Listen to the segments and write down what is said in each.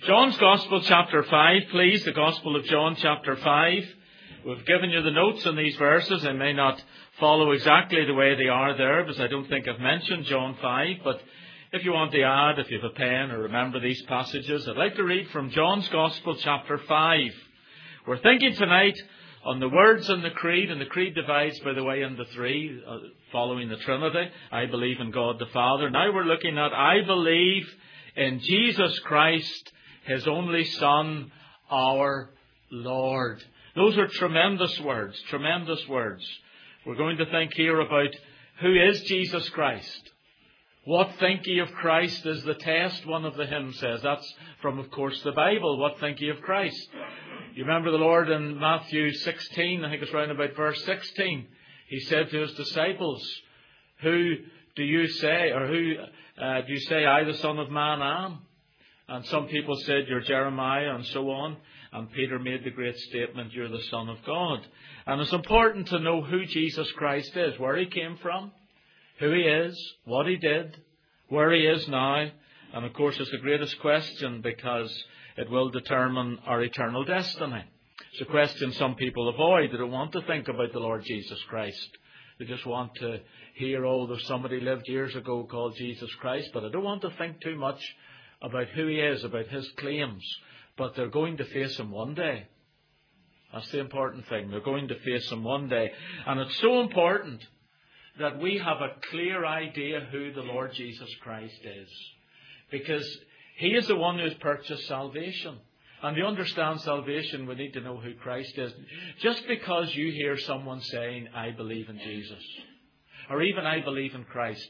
John's Gospel, chapter 5, please. The Gospel of John, chapter 5. We've given you the notes on these verses. I may not follow exactly the way they are there, because I don't think I've mentioned John 5. But if you want to add, if you have a pen or remember these passages, I'd like to read from John's Gospel, chapter 5. We're thinking tonight on the words in the Creed, and the Creed divides, by the way, into three, following the Trinity. I believe in God the Father. Now we're looking at, I believe in Jesus Christ, His only Son, our Lord. Those are tremendous words, tremendous words. We're going to think here about who is Jesus Christ. What think ye of Christ is the test, one of the hymns says. That's from, of course, the Bible. What think ye of Christ? You remember the Lord in Matthew 16, I think it's around about verse 16. He said to His disciples, who do you say, or who do you say I, the Son of Man, am? And some people said, you're Jeremiah, and so on. And Peter made the great statement, you're the Son of God. And it's important to know who Jesus Christ is, where He came from, who He is, what He did, where He is now. And of course, it's the greatest question because it will determine our eternal destiny. It's a question some people avoid. They don't want to think about the Lord Jesus Christ. They just want to hear, oh, there's somebody lived years ago called Jesus Christ. But I don't want to think too much about who He is, about His claims. But they're going to face Him one day. That's the important thing. They're going to face Him one day. And it's so important that we have a clear idea who the Lord Jesus Christ is. Because He is the one who has purchased salvation. And to understand salvation, we need to know who Christ is. Just because you hear someone saying, I believe in Jesus, or even I believe in Christ,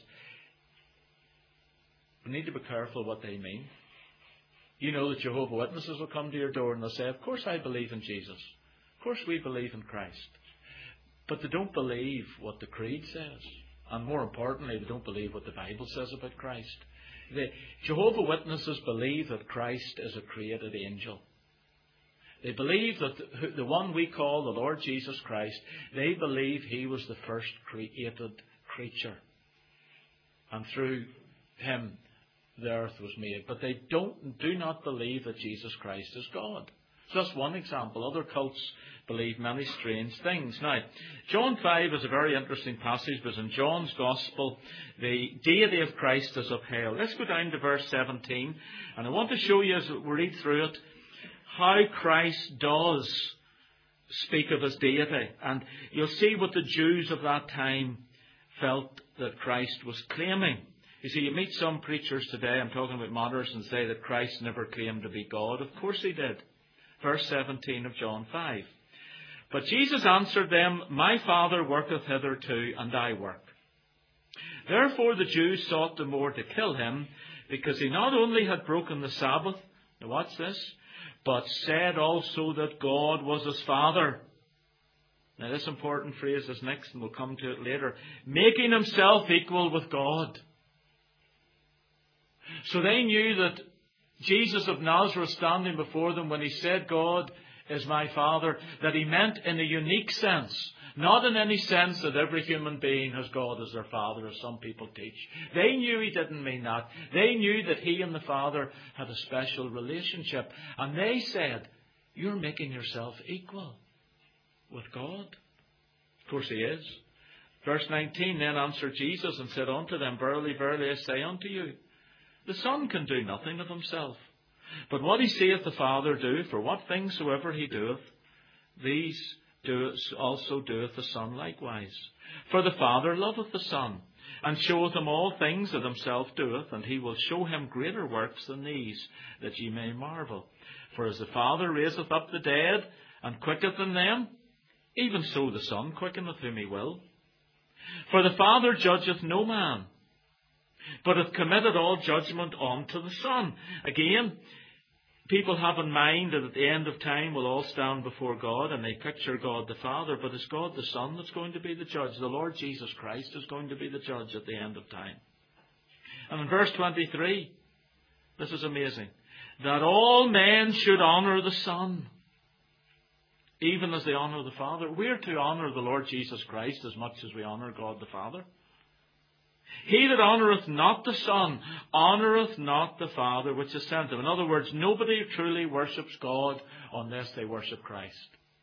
we need to be careful what they mean. You know that Jehovah's Witnesses will come to your door and they'll say, of course I believe in Jesus. Of course we believe in Christ. But they don't believe what the Creed says. And more importantly, they don't believe what the Bible says about Christ. The Jehovah's Witnesses believe that Christ is a created angel. They believe that the one we call the Lord Jesus Christ, they believe He was the first created creature. And through Him, the earth was made. But they do not believe that Jesus Christ is God. So that's one example. Other cults believe many strange things. Now, John 5 is a very interesting passage because in John's Gospel, the deity of Christ is upheld. Let's go down to verse 17. And I want to show you as we read through it how Christ does speak of His deity. And you'll see what the Jews of that time felt that Christ was claiming. You see, you meet some preachers today, I'm talking about moderns, and say that Christ never claimed to be God. Of course He did. Verse 17 of John 5. But Jesus answered them, my Father worketh hitherto, and I work. Therefore the Jews sought the more to kill Him, because He not only had broken the Sabbath, now watch this, but said also that God was His Father. Now this important phrase is next, and we'll come to it later. Making Himself equal with God. So they knew that Jesus of Nazareth standing before them when He said God is my Father, that He meant in a unique sense, not in any sense that every human being has God as their Father, as some people teach. They knew He didn't mean that. They knew that He and the Father had a special relationship. And they said, you're making yourself equal with God. Of course He is. Verse 19, then answered Jesus and said unto them, verily, verily, I say unto you, the Son can do nothing of Himself, but what He seeth the Father do, for what things soever He doeth, these also doeth the Son likewise. For the Father loveth the Son, and showeth Him all things that Himself doeth, and He will show Him greater works than these, that ye may marvel. For as the Father raiseth up the dead, and quicketh in them, even so the Son quickeneth whom He will. For the Father judgeth no man, but hath committed all judgment unto the Son. Again, people have in mind that at the end of time we'll all stand before God, and they picture God the Father, but it's God the Son that's going to be the judge. The Lord Jesus Christ is going to be the judge at the end of time. And in verse 23, this is amazing, that all men should honour the Son, even as they honour the Father. We're to honour the Lord Jesus Christ as much as we honour God the Father. He that honoureth not the Son honoureth not the Father which has sent him. In other words, nobody truly worships God unless they worship Christ.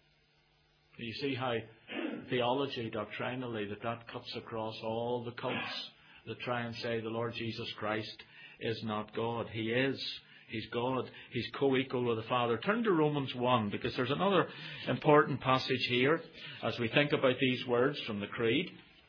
You see how theology, doctrinally, that cuts across all the cults that try and say the Lord Jesus Christ is not God. He is. He's God. He's co-equal with the Father. Turn to Romans 1, because there's another important passage here as we think about these words from the Creed.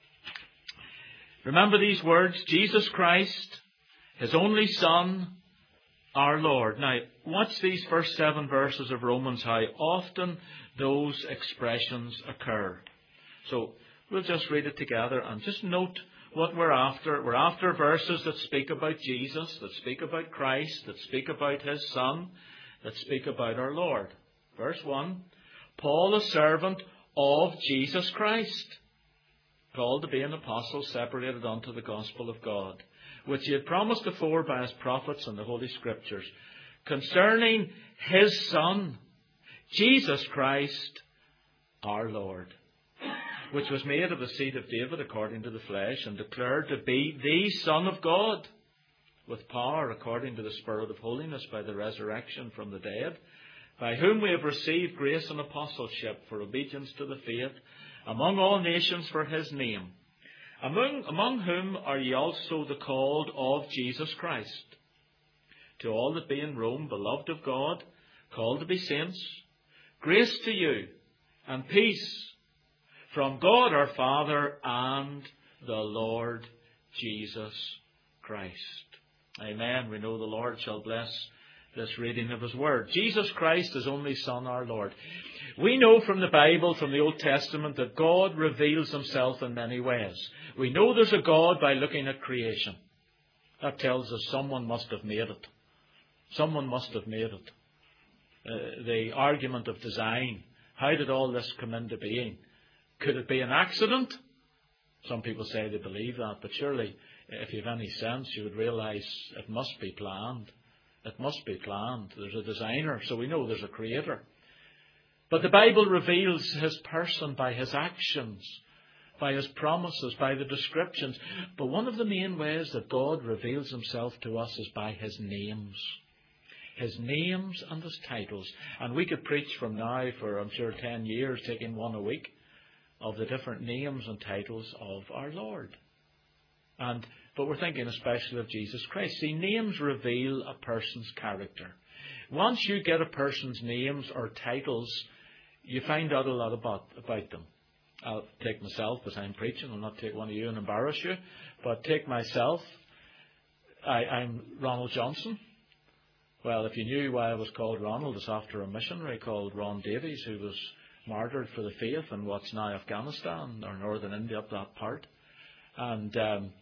Remember these words, Jesus Christ, His only Son, our Lord. Now, watch these first 7 verses of Romans, how often those expressions occur. So, we'll just read it together and just note what we're after. We're after verses that speak about Jesus, that speak about Christ, that speak about His Son, that speak about our Lord. Verse 1, Paul, a servant of Jesus Christ, called to be an apostle, separated unto the gospel of God, which He had promised afore by His prophets and the Holy Scriptures, concerning His Son, Jesus Christ, our Lord, which was made of the seed of David according to the flesh, and declared to be the Son of God, with power according to the Spirit of holiness, by the resurrection from the dead, by whom we have received grace and apostleship for obedience to the faith, among all nations for His name, among whom are ye also the called of Jesus Christ. To all that be in Rome, beloved of God, called to be saints, grace to you and peace from God our Father and the Lord Jesus Christ. Amen. We know the Lord shall bless this reading of His Word. Jesus Christ, His only Son, our Lord. We know from the Bible, from the Old Testament, that God reveals Himself in many ways. We know there's a God by looking at creation. That tells us someone must have made it. Someone must have made it. The argument of design. How did all this come into being? Could it be an accident? Some people say they believe that, but surely, if you have any sense, you would realise it must be planned. It must be planned. There's a designer, so we know there's a creator. But the Bible reveals His person by His actions, by His promises, by the descriptions. But one of the main ways that God reveals Himself to us is by His names. His names and His titles. And we could preach from now for, I'm sure, 10 years, taking one a week, of the different names and titles of our Lord. But we're thinking especially of Jesus Christ. See, names reveal a person's character. Once you get a person's names or titles, you find out a lot about them. I'll take myself as I'm preaching. I'll not take one of you and embarrass you. But take myself. I'm Ronald Johnson. Well, if you knew why I was called Ronald, it's after a missionary called Ron Davies, who was martyred for the faith in what's now Afghanistan or northern India, up that part. And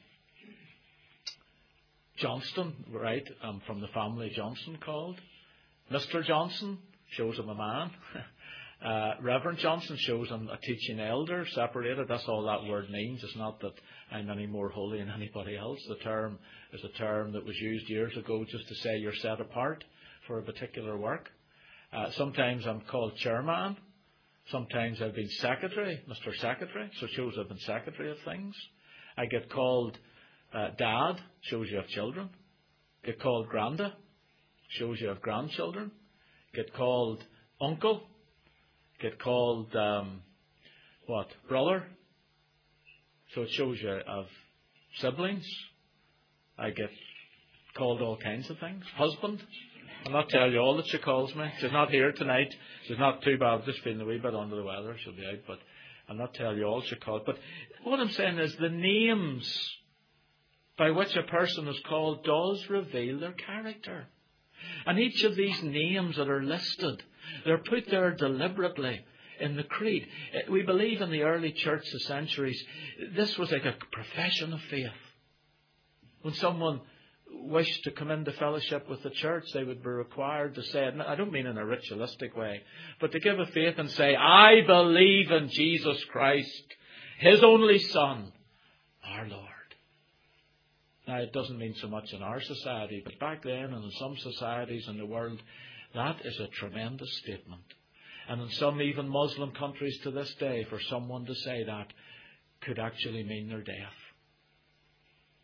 Johnston, right? I'm from the family Johnson called. Mr. Johnson shows I'm a man. Reverend Johnson shows I'm a teaching elder, separated. That's all that word means. It's not that I'm any more holy than anybody else. The term is a term that was used years ago just to say you're set apart for a particular work. Sometimes I'm called chairman. Sometimes I've been secretary, Mr. Secretary, so it shows I've been secretary of things. I get called dad, shows you have children. Get called granda, shows you have grandchildren. Get called uncle. Get called, brother. So it shows you have siblings. I get called all kinds of things. Husband. I'll not tell you all that she calls me. She's not here tonight. She's not too bad. Just feeling a wee bit under the weather. She'll be out, but I'll not tell you all she calls. But what I'm saying is the names by which a person is called does reveal their character. And each of these names that are listed, they're put there deliberately in the creed. We believe in the early church, the centuries, this was like a profession of faith. When someone wished to come into fellowship with the church, they would be required to say it. I don't mean in a ritualistic way, but to give a faith and say, I believe in Jesus Christ, His only Son, our Lord. Now, it doesn't mean so much in our society, but back then and in some societies in the world, that is a tremendous statement. And in some even Muslim countries to this day, for someone to say that could actually mean their death.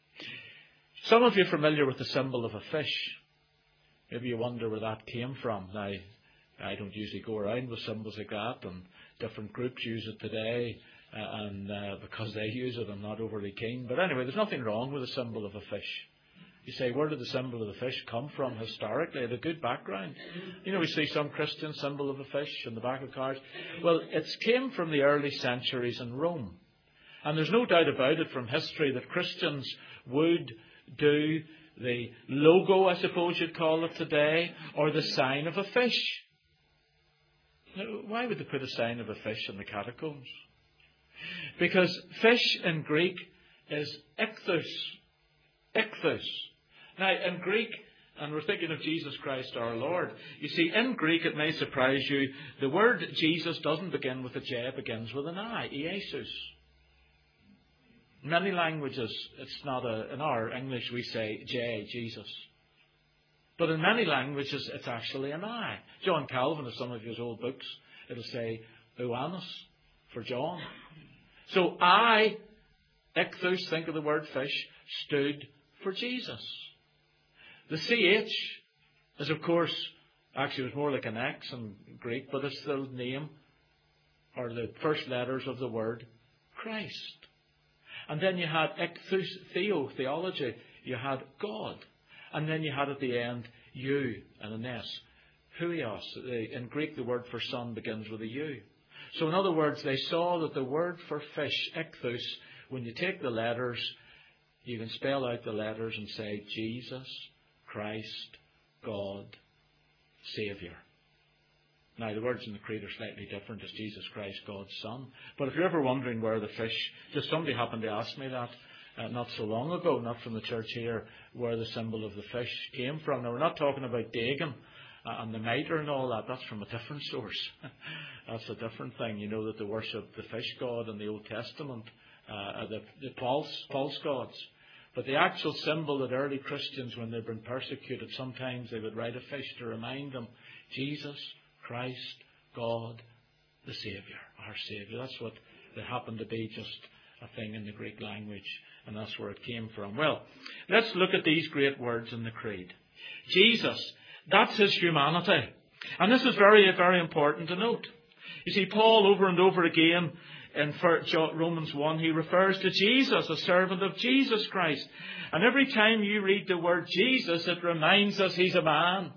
Some of you are familiar with the symbol of a fish. Maybe you wonder where that came from. Now, I don't usually go around with symbols like that, and different groups use it today, and because they use it, I'm not overly keen. But anyway, there's nothing wrong with the symbol of a fish. You say, where did the symbol of the fish come from historically? It had a good background. You know, we see some Christian symbol of a fish on the back of cars. Well, it came from the early centuries in Rome. And there's no doubt about it from history that Christians would do the logo, I suppose you'd call it today, or the sign of a fish. Now, why would they put a sign of a fish in the catacombs? Because fish in Greek is ichthus. Ichthus. Now, in Greek, and we're thinking of Jesus Christ our Lord, you see, in Greek, it may surprise you, the word Jesus doesn't begin with a J, it begins with an I, Iesus. In many languages, it's not in our English we say J, Jesus. But in many languages, it's actually an I. John Calvin, in some of his old books, it'll say Ioannis for John. So I, ichthus, think of the word fish, stood for Jesus. The CH is, of course, actually it was more like an X in Greek, but it's the name or the first letters of the word Christ. And then you had ichthus, theo, theology. You had God. And then you had at the end you and an S. Huios. In Greek, the word for son begins with a U. So in other words, they saw that the word for fish, ichthus, when you take the letters, you can spell out the letters and say Jesus, Christ, God, Saviour. Now, the words in the Creed are slightly different. It's Jesus Christ, God's Son. But if you're ever wondering where the fish, just somebody happened to ask me that not so long ago, not from the church here, where the symbol of the fish came from. Now, we're not talking about Dagon and the mitre and all that. That's from a different source. That's a different thing. You know that they worshipped the fish god in the Old Testament, the false gods. But the actual symbol that early Christians, when they've been persecuted, sometimes they would write a fish to remind them, Jesus Christ, God, the Saviour, our Saviour. That's what they happened to be, just a thing in the Greek language, and that's where it came from. Well, let's look at these great words in the Creed. Jesus, that's his humanity. And this is very, very important to note. You see, Paul over and over again in Romans 1, he refers to Jesus, a servant of Jesus Christ. And every time you read the word Jesus, it reminds us he's a man.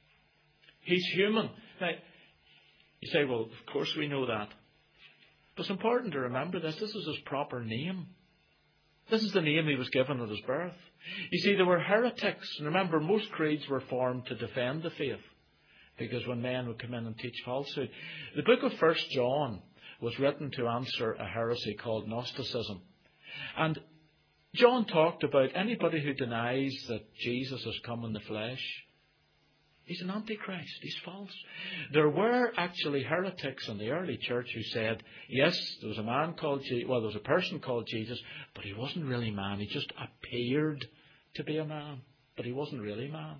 He's human. Now, you say, well, of course we know that. But it's important to remember this. This is his proper name. This is the name he was given at his birth. You see, there were heretics. And remember, most creeds were formed to defend the faith, because when men would come in and teach falsehood. The book of 1 John was written to answer a heresy called Gnosticism. And John talked about anybody who denies that Jesus has come in the flesh. He's an antichrist. He's false. There were actually heretics in the early church who said, yes, there was a man called Jesus, well, there was a person called Jesus, but he wasn't really man. He just appeared to be a man, but he wasn't really man.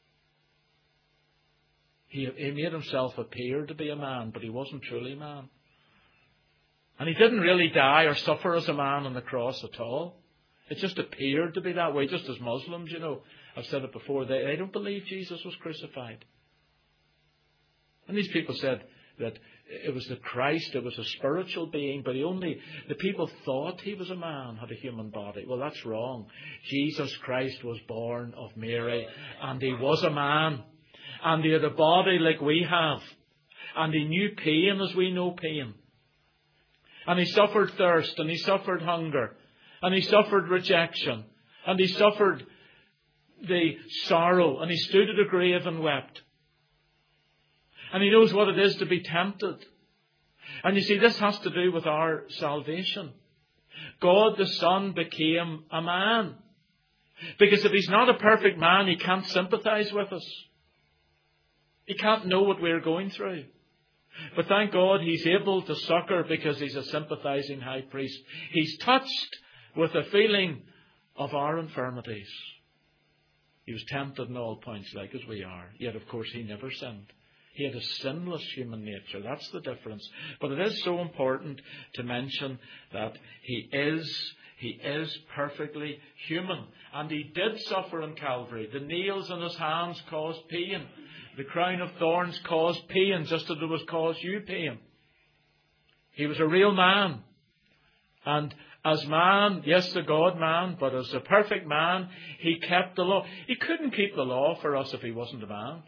He made himself appear to be a man, but he wasn't truly man. And he didn't really die or suffer as a man on the cross at all. It just appeared to be that way, just as Muslims, you know. I've said it before, they don't believe Jesus was crucified. And these people said that it was the Christ, it was a spiritual being, but the people thought he was a man, had a human body. Well, that's wrong. Jesus Christ was born of Mary, and he was a man. And he had a body like we have. And he knew pain as we know pain. And he suffered thirst, and he suffered hunger, and he suffered rejection, and he suffered the sorrow, and he stood at a grave and wept. And he knows what it is to be tempted. And you see, this has to do with our salvation. God the Son became a man. Because if he's not a perfect man, he can't sympathize with us. He can't know what we're going through. But thank God he's able to succor, because he's a sympathizing high priest. He's touched with the feeling of our infirmities. He was tempted in all points like as we are. Yet, of course, he never sinned. He had a sinless human nature. That's the difference. But it is so important to mention that he is He is perfectly human. And He did suffer on Calvary. The nails in His hands caused pain. The crown of thorns caused pain, just as it was caused you pain. He was a real man. And as man, yes, the God-man, but as a perfect man, He kept the law. He couldn't keep the law for us if He wasn't a man.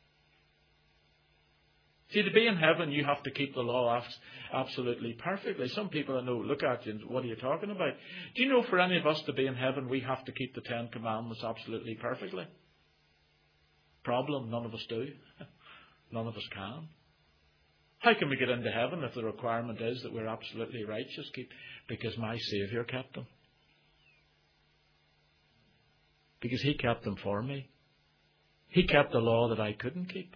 See, to be in heaven, you have to keep the law absolutely perfectly. Some people I know look at you and what are you talking about? Do you know for any of us to be in heaven, we have to keep the 10 Commandments absolutely perfectly? Problem, none of us do. None of us can. How can we get into heaven if the requirement is that we're absolutely righteous? Because my Saviour kept them. Because He kept them for me. He kept the law that I couldn't keep.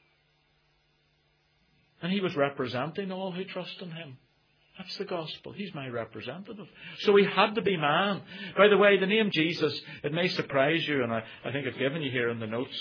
And He was representing all who trust in Him. That's the gospel. He's my representative. So He had to be man. By the way, the name Jesus, it may surprise you, and I think I've given you here in the notes.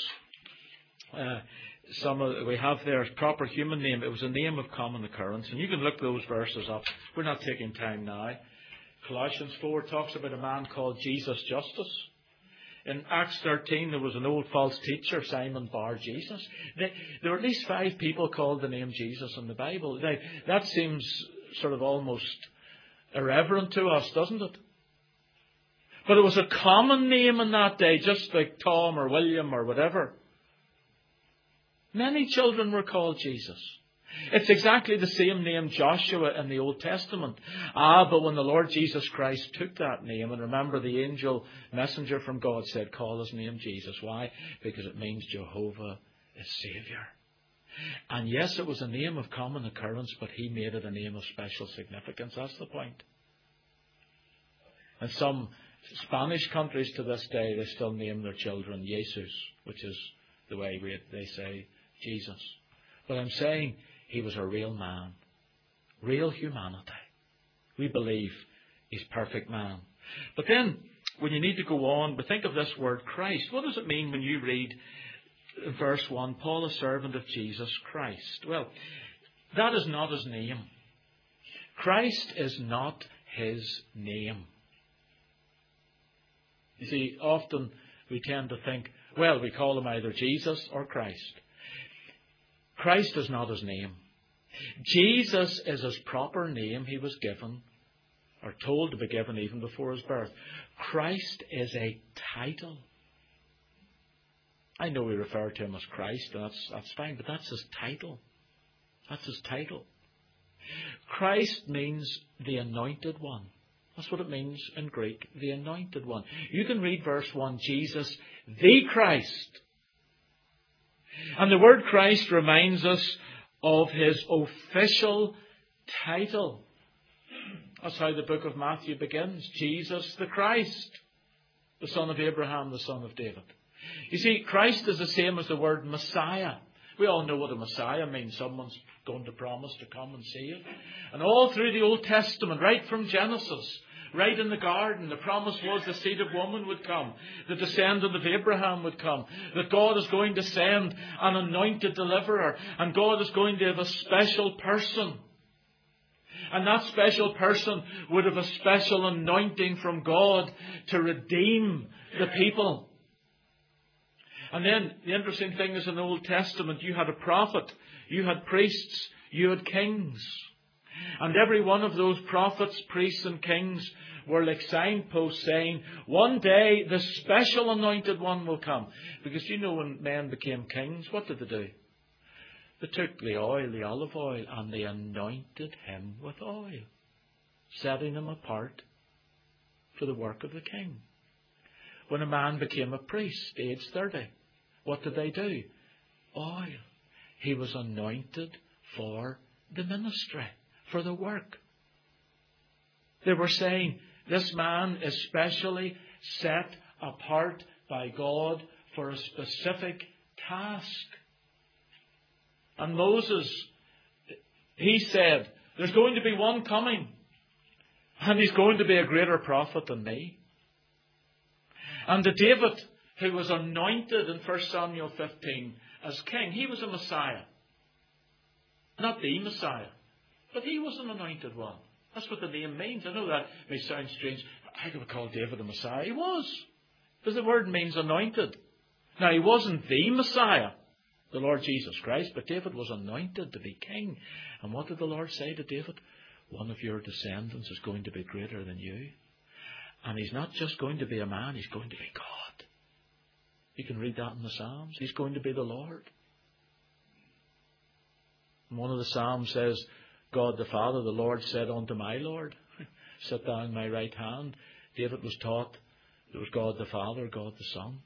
We have there a proper human name. It was a name of common occurrence. And you can look those verses up. We're not taking time now. Colossians 4 talks about a man called Jesus Justus. In Acts 13, there was an old false teacher, Simon Bar Jesus. There were at least 5 people called the name Jesus in the Bible. That seems sort of almost irreverent to us, doesn't it? But it was a common name in that day, just like Tom or William or whatever. Many children were called Jesus. It's exactly the same name Joshua in the Old Testament. But when the Lord Jesus Christ took that name, and remember the angel messenger from God said, call his name Jesus. Why? Because it means Jehovah is Saviour. And yes, it was a name of common occurrence, but He made it a name of special significance. That's the point. And some Spanish countries to this day, they still name their children Jesus, which is the way they say Jesus. But I'm saying He was a real man. Real humanity. We believe He's perfect man. But then, when you need to go on, but think of this word Christ. What does it mean when you read verse 1, Paul, a servant of Jesus Christ? Well, that is not His name. Christ is not His name. You see, often we tend to think, well, we call Him either Jesus or Christ. Christ is not His name. Jesus is His proper name He was given, or told to be given even before His birth. Christ is a title. I know we refer to Him as Christ, and that's fine, but that's His title. That's His title. Christ means the anointed one. That's what it means in Greek, the anointed one. You can read verse 1, Jesus, the Christ. And the word Christ reminds us of His official title. That's how the book of Matthew begins. Jesus the Christ, the son of Abraham, the son of David. You see, Christ is the same as the word Messiah. We all know what a Messiah means. Someone's going to promise to come and save. And all through the Old Testament, right from Genesis, right in the garden, the promise was the seed of woman would come. The descendant of Abraham would come. That God is going to send an anointed deliverer. And God is going to have a special person. And that special person would have a special anointing from God to redeem the people. And then the interesting thing is in the Old Testament you had a prophet, you had priests, you had kings. And every one of those prophets, priests and kings were like signposts saying, one day the special anointed one will come. Because you know when men became kings, what did they do? They took the oil, the olive oil, and they anointed him with oil, setting him apart for the work of the king. When a man became a priest, age 30, what did they do? Oil. He was anointed for the ministry, for the work. They were saying, this man is specially set apart by God for a specific task. And Moses, he said, there's going to be one coming, and he's going to be a greater prophet than me. And to David, who was anointed in 1 Samuel 15 as king, he was a Messiah. Not the Messiah, but he was an anointed one. That's what the name means. I know that may sound strange. how do we call David a Messiah? He was. Because the word means anointed. Now, he wasn't the Messiah, the Lord Jesus Christ, but David was anointed to be king. And what did the Lord say to David? One of your descendants is going to be greater than you. And he's not just going to be a man, he's going to be God. You can read that in the Psalms. He's going to be the Lord. And one of the Psalms says, God the Father, the Lord said unto my Lord, sit down my right hand. David was taught there was God the Father, God the Son.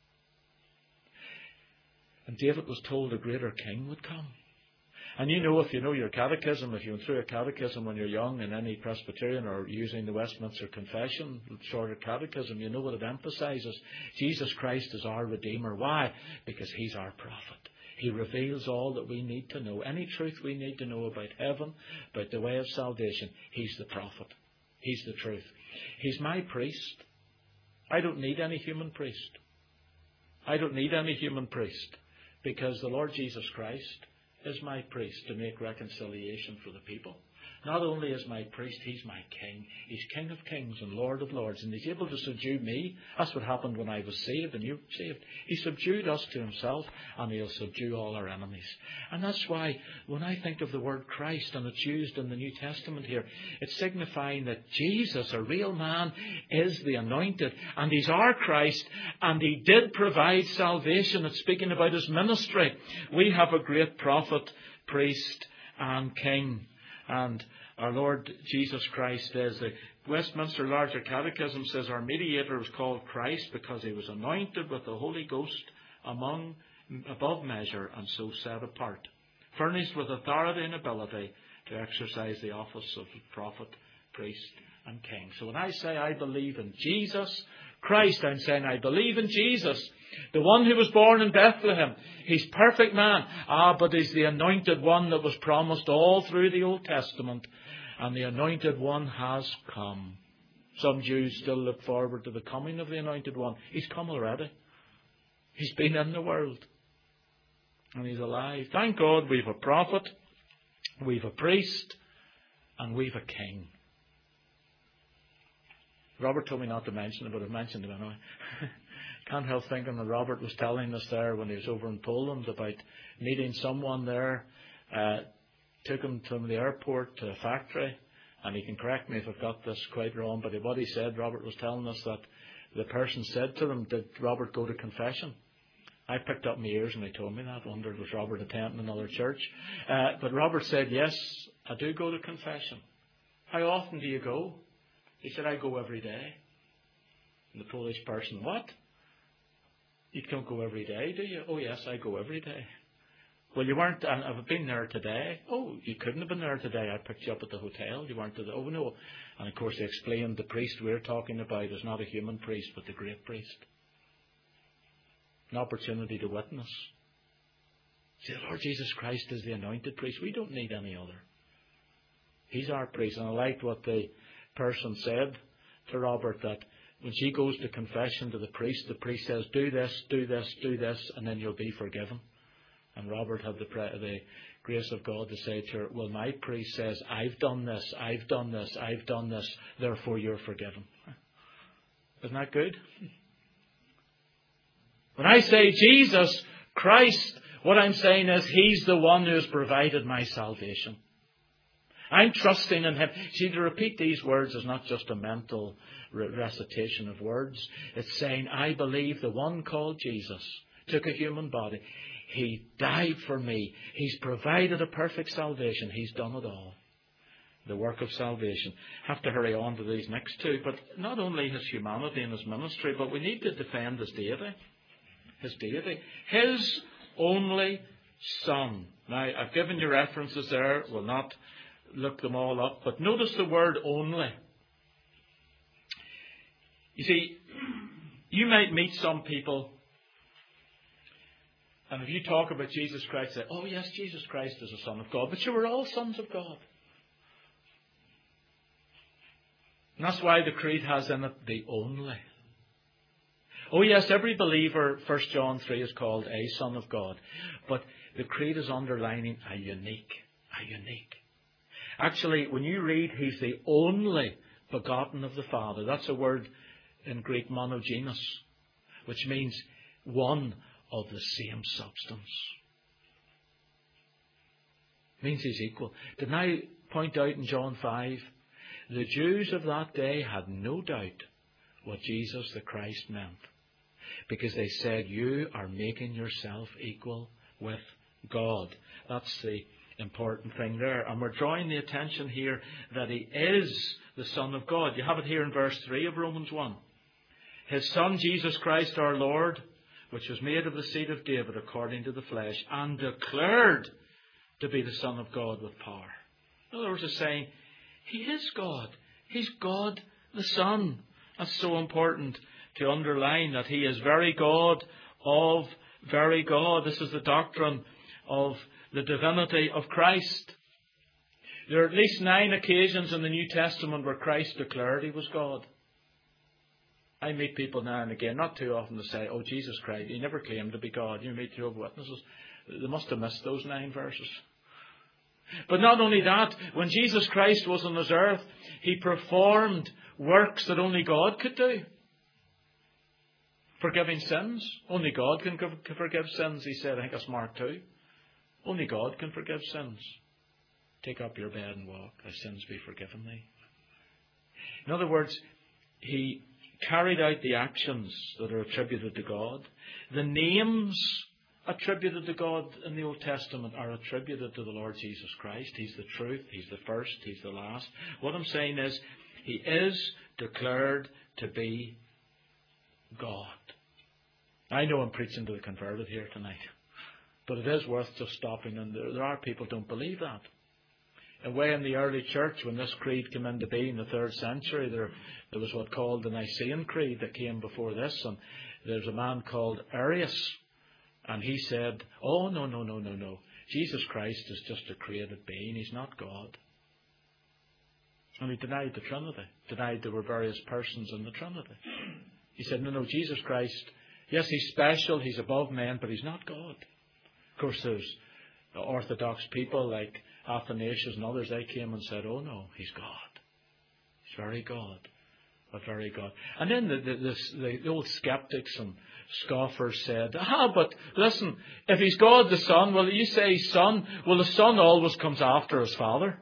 And David was told a greater king would come. And you know, if you know your catechism, if you went through a catechism when you're young in any Presbyterian or using the Westminster Confession, shorter catechism, you know what it emphasizes. Jesus Christ is our Redeemer. Why? Because He's our prophet. He reveals all that we need to know. Any truth we need to know about heaven, about the way of salvation, He's the prophet. He's the truth. He's my priest. I don't need any human priest. I don't need any human priest. Because the Lord Jesus Christ is my priest to make reconciliation for the people. Not only is my priest, He's my king. He's King of kings and Lord of lords. And He's able to subdue me. That's what happened when I was saved and you were saved. He subdued us to Himself, and He'll subdue all our enemies. And that's why when I think of the word Christ, and it's used in the New Testament here, it's signifying that Jesus, a real man, is the anointed. And He's our Christ. And He did provide salvation. It's speaking about His ministry. We have a great prophet, priest, and king. And our Lord Jesus Christ is. The Westminster Larger Catechism says our mediator was called Christ because He was anointed with the Holy Ghost above measure and so set apart, furnished with authority and ability to exercise the office of prophet, priest and king. So when I say I believe in Jesus Christ, I'm saying I believe in Jesus, the one who was born in Bethlehem. He's perfect man. But He's the anointed one that was promised all through the Old Testament. And the anointed one has come. Some Jews still look forward to the coming of the anointed one. He's come already. He's been in the world. And He's alive. Thank God we've a prophet, we've a priest, and we've a king. Robert told me not to mention it, but I've mentioned it anyway. Can't help thinking that Robert was telling us there when he was over in Poland about meeting someone there. Took him from the airport to a factory, and he can correct me if I've got this quite wrong, but what he said, Robert was telling us that the person said to them, did Robert go to confession? I picked up my ears when he told me that. Wondered, was Robert attending another church? But Robert said, yes, I do go to confession. How often do you go? He said, I go every day. And the Polish person, what? You don't go every day, do you? Oh, yes, I go every day. Well, you weren't, and I've been there today. Oh, you couldn't have been there today. I picked you up at the hotel. You weren't oh, no. And of course, they explained the priest we're talking about is not a human priest, but the great priest. An opportunity to witness. See, the Lord Jesus Christ is the anointed priest. We don't need any other. He's our priest. And I liked what the person said to Robert, that when she goes to confession to the priest says, do this, do this, do this, and then you'll be forgiven. And Robert had the grace of God to say to her, well, my priest says, I've done this, I've done this, I've done this, therefore you're forgiven. Isn't that good? When I say Jesus Christ, what I'm saying is He's the one who has provided my salvation. I'm trusting in Him. See, to repeat these words is not just a mental recitation of words. It's saying, I believe the one called Jesus took a human body. He died for me. He's provided a perfect salvation. He's done it all. The work of salvation. Have to hurry on to these next two. But not only His humanity and His ministry, but we need to defend His deity. His deity. His only Son. Now, I've given you references there. We'll not look them all up. But notice the word only. You see, you might meet some people, and if you talk about Jesus Christ, say, oh yes, Jesus Christ is the Son of God. But you were all sons of God. And that's why the Creed has in it the only. Oh yes, every believer, 1 John 3, is called a Son of God. But the Creed is underlining a unique. Actually, when you read, He's the only begotten of the Father. That's a word in Greek, monogenes, which means one of the same substance. It means he's equal. Didn't I point out in John 5? The Jews of that day had no doubt what Jesus the Christ meant. Because they said, you are making yourself equal with God. That's the important thing there. And we're drawing the attention here that he is the Son of God. You have it here in verse 3 of Romans 1. His Son, Jesus Christ our Lord, which was made of the seed of David according to the flesh, and declared to be the Son of God with power. In other words, it's saying, he is God. He's God the Son. That's so important to underline, that he is very God of very God. This is the doctrine of the divinity of Christ. There are at least 9 occasions in the New Testament where Christ declared he was God. I meet people now and again, not too often, to say, oh, Jesus Christ, he never claimed to be God. You meet Jehovah's Witnesses. They must have missed those 9 verses. But not only that, when Jesus Christ was on this earth, he performed works that only God could do. Forgiving sins. Only God can forgive sins, he said. I think that's Mark 2. Only God can forgive sins. Take up your bed and walk. Thy sins be forgiven thee. In other words, he carried out the actions that are attributed to God. The names attributed to God in the Old Testament are attributed to the Lord Jesus Christ. He's the truth. He's the first. He's the last. What I'm saying is, he is declared to be God. I know I'm preaching to the converted here tonight, but it is worth just stopping. And there are people who don't believe that. And way in the early church, when this creed came into being in the 3rd century, there was what called the Nicene Creed that came before this. And there's a man called Arius, and he said, oh, no. Jesus Christ is just a created being. He's not God. And he denied the Trinity, denied there were various persons in the Trinity. He said, no, Jesus Christ, yes, he's special, he's above men, but he's not God. Of course, there's Orthodox people like Athanasius and others, they came and said, oh no, he's God. He's very God, but very God. And then the old skeptics and scoffers said, but listen, if he's God the Son, well, you say Son, well, the Son always comes after his Father.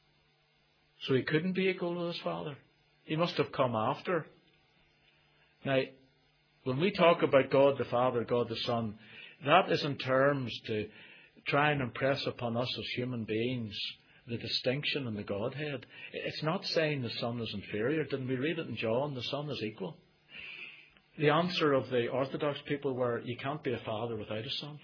So he couldn't be equal with his Father. He must have come after. Now, when we talk about God the Father, God the Son, that is in terms to try and impress upon us as human beings the distinction in the Godhead. It's not saying the Son is inferior. Didn't we read it in John? The Son is equal. The answer of the Orthodox people were, you can't be a father without a son.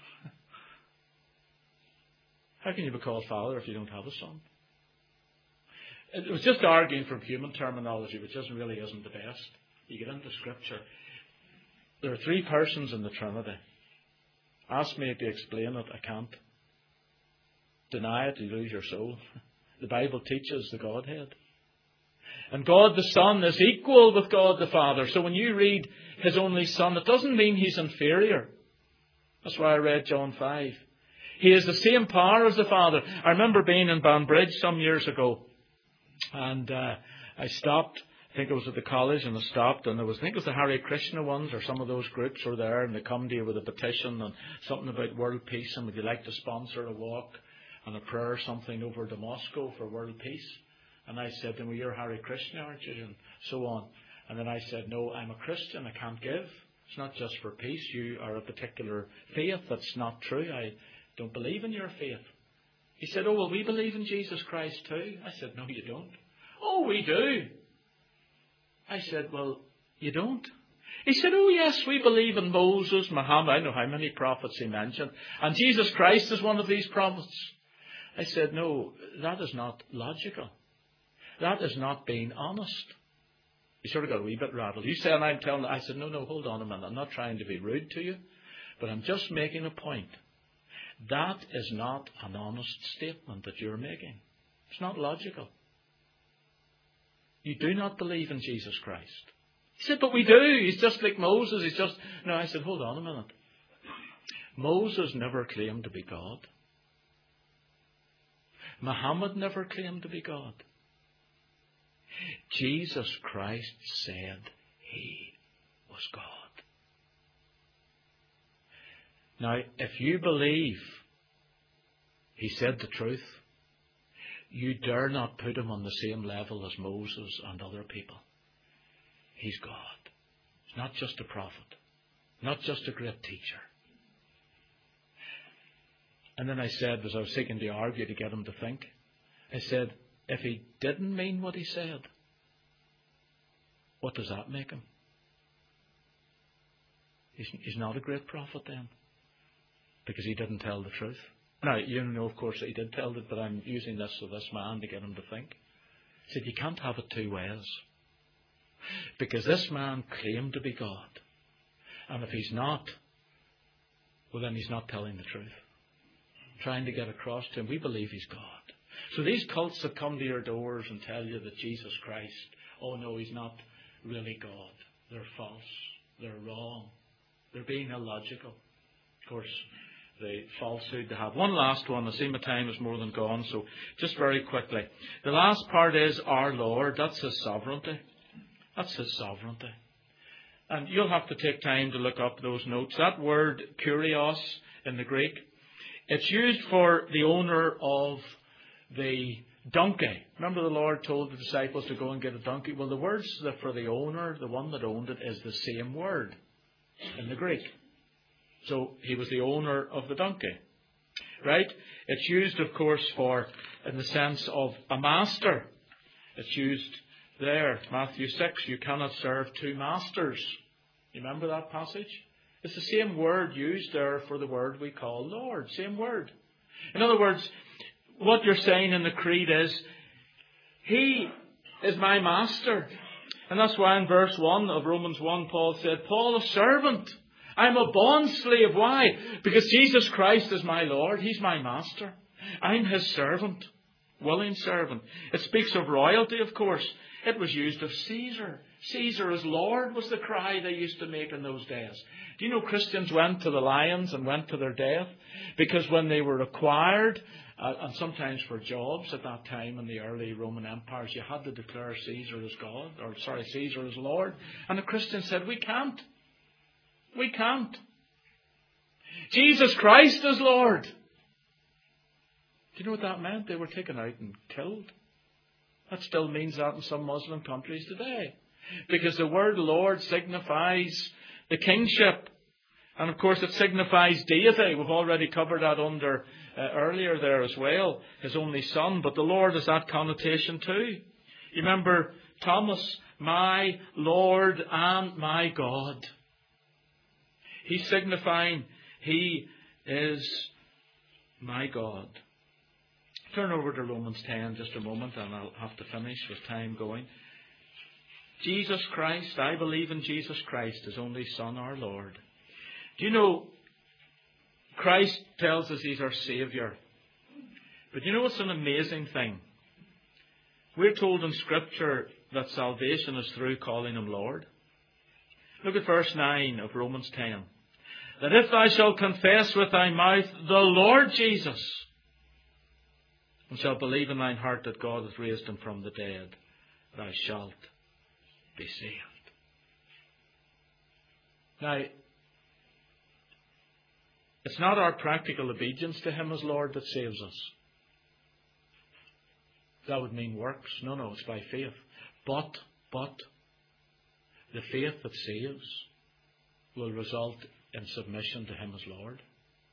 How can you be called father if you don't have a son? It was just arguing from human terminology, which really isn't the best. You get into Scripture. There are 3 persons in the Trinity. Ask me to explain it, I can't. Deny it, you lose your soul. The Bible teaches the Godhead. And God the Son is equal with God the Father. So when you read his only Son, it doesn't mean he's inferior. That's why I read John 5. He has the same power as the Father. I remember being in Banbridge some years ago. And I stopped. I think it was at the college, and I stopped, and I think it was the Hare Krishna ones, or some of those groups were there, and they come to you with a petition and something about world peace, and would you like to sponsor a walk and a prayer or something over to Moscow for world peace? And I said to them, well, you're Hare Krishna, aren't you? And so on. And then I said, no, I'm a Christian, I can't give. It's not just for peace. You are a particular faith. That's not true. I don't believe in your faith. He said, oh, well, we believe in Jesus Christ too. I said, no, you don't. Oh, we do. I said, well, you don't. He said, oh yes, we believe in Moses, Muhammad. I know how many prophets he mentioned. And Jesus Christ is one of these prophets. I said, no, that is not logical. That is not being honest. He sort of got a wee bit rattled. You said, and I'm telling. I said, no, hold on a minute. I'm not trying to be rude to you, but I'm just making a point. That is not an honest statement that you're making. It's not logical. You do not believe in Jesus Christ. He said, but we do. He's just like Moses. No, I said, hold on a minute. Moses never claimed to be God. Muhammad never claimed to be God. Jesus Christ said he was God. Now, if you believe he said the truth, you dare not put him on the same level as Moses and other people. He's God. He's not just a prophet, not just a great teacher. And then I said, as I was seeking to argue to get him to think, I said, if he didn't mean what he said, what does that make him? He's not a great prophet then, because he didn't tell the truth. Now, you know, of course, that he did tell it, but I'm using this with this man to get him to think. He said, you can't have it two ways. Because this man claimed to be God. And if he's not, well, then he's not telling the truth. Trying to get across to him, we believe he's God. So these cults that come to your doors and tell you that Jesus Christ, oh no, he's not really God. They're false. They're wrong. They're being illogical. Of course, the falsehood they have. One last one. I see my time is more than gone, so just very quickly. The last part is our Lord. That's his sovereignty. That's his sovereignty. And you'll have to take time to look up those notes. That word kurios in the Greek, it's used for the owner of the donkey. Remember the Lord told the disciples to go and get a donkey? Well, the words for the owner, the one that owned it, is the same word in the Greek. So he was the owner of the donkey. Right? It's used, of course, for in the sense of a master. It's used there, Matthew 6, you cannot serve two masters. You remember that passage? It's the same word used there for the word we call Lord. Same word. In other words, what you're saying in the creed is, he is my master. And that's why in verse 1 of Romans 1, Paul said, Paul, a servant. I'm a bond slave. Why? Because Jesus Christ is my Lord. He's my master. I'm his servant. Willing servant. It speaks of royalty, of course. It was used of Caesar. Caesar as Lord was the cry they used to make in those days. Do you know Christians went to the lions and went to their death? Because when they were acquired, and sometimes for jobs at that time in the early Roman empires, you had to declare Caesar as God, Caesar as Lord. And the Christians said, we can't. We can't. Jesus Christ is Lord. Do you know what that meant? They were taken out and killed. That still means that in some Muslim countries today. Because the word Lord signifies the kingship. And of course it signifies deity. We've already covered that under earlier there as well. His only son. But the Lord has that connotation too. You remember Thomas, my Lord and my God. He's signifying he is my God. Turn over to Romans 10 just a moment and I'll have to finish with time going. Jesus Christ, I believe in Jesus Christ, his only Son, our Lord. Do you know, Christ tells us he's our Saviour. But you know what's an amazing thing? We're told in Scripture that salvation is through calling him Lord. Look at verse 9 of Romans 10. That if thou shalt confess with thy mouth the Lord Jesus, and shalt believe in thine heart that God hath raised him from the dead, thou shalt be saved. Now, it's not our practical obedience to him as Lord that saves us. That would mean works. No, it's by faith. But the faith that saves will result in submission to him as Lord.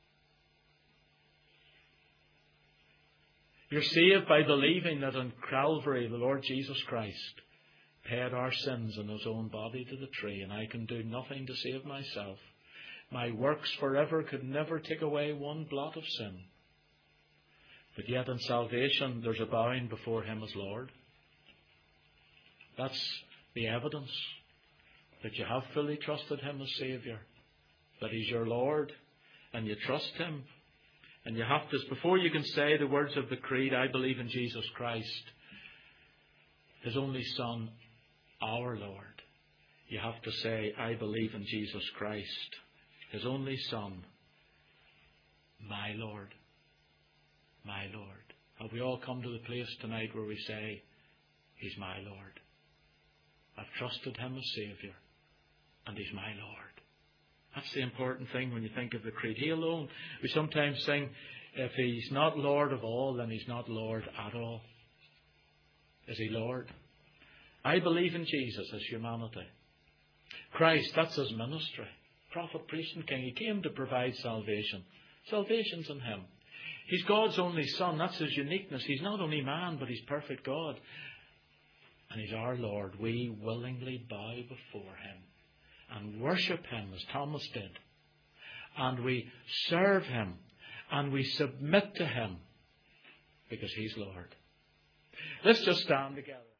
You're saved by believing that on Calvary the Lord Jesus Christ paid our sins in his own body to the tree, and I can do nothing to save myself. My works forever could never take away one blot of sin. But yet in salvation there's a bowing before him as Lord. That's the evidence that you have fully trusted him as Saviour, that he's your Lord, and you trust him. And you have to, before you can say the words of the creed, I believe in Jesus Christ, his only Son, our Lord, you have to say, I believe in Jesus Christ, his only Son, my Lord. My Lord. Have we all come to the place tonight where we say, He's my Lord. I've trusted Him as Saviour, and He's my Lord. That's the important thing when you think of the creed. He alone. We sometimes sing, if He's not Lord of all, then He's not Lord at all. Is He Lord? I believe in Jesus as humanity. Christ, that's His ministry. Prophet, priest and king. He came to provide salvation. Salvation's in Him. He's God's only Son. That's His uniqueness. He's not only man, but He's perfect God. And He's our Lord. We willingly bow before Him and worship Him as Thomas did. And we serve Him and we submit to Him because He's Lord. Let's just stand together.